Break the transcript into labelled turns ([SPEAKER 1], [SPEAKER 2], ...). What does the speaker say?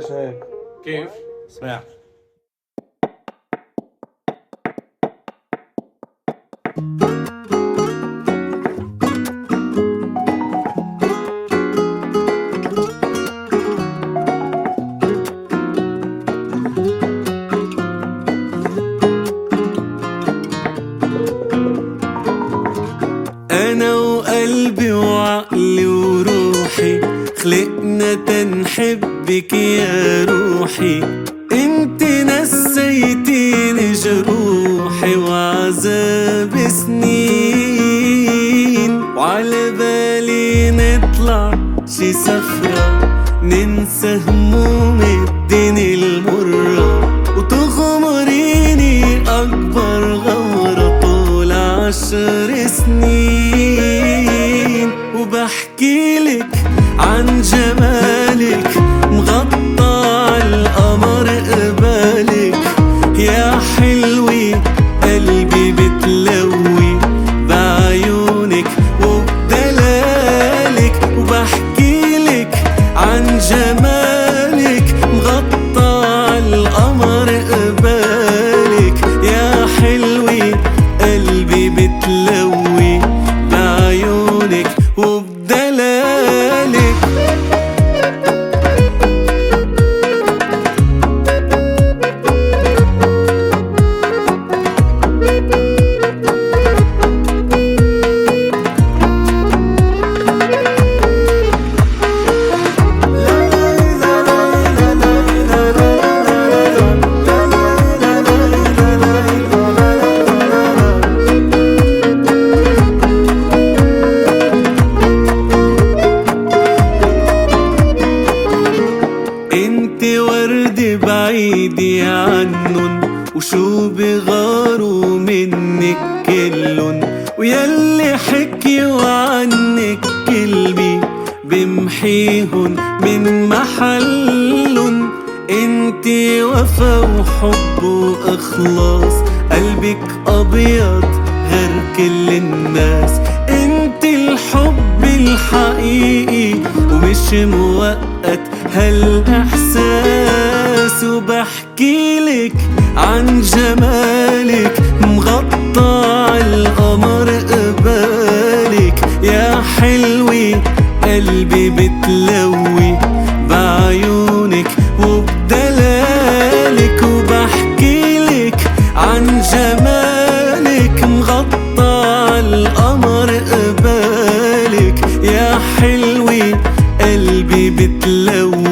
[SPEAKER 1] ليش هيك؟
[SPEAKER 2] كيف؟
[SPEAKER 1] اسمع.
[SPEAKER 3] أنا وقلبي وعقلي وروحي خلقنا تنحبك يا روحي. انت نسيتيني جروحي وعذاب سنين، وعلى بالي نطلع شي سفرة ننسى هموم الدنيا المرة، وتغمريني أكبر غمرة طول 10 سنين. وبحكيلك عن جمالك مغطى عالقمر قبالك يا حلوي، قلبي بتلوي بعيونك وبدلالك. وبحكيلك عن جمالك مغطى عالقمر قبالك يا حلوي، قلبي بتلوي بعيونك وبدلالك. انت ورد بعيدي عنن، وشو بغاروا منك كلن، ويلي حكيوا عنك كلبي بمحيهن من محلن. انت وفا وحب واخلاص، قلبك ابيض غير كل الناس. انت الحب الحقيقي ومش موقت هالاحساس. وبحكيلك عن جمالك مغطى عالقمر قبالك يا حلوي، قلبي بتلوي بعيونك وبدلالك. وبحكيلك عن جمالك مغطى عالقمر قبالك يا حلوي، قلبي بتلوي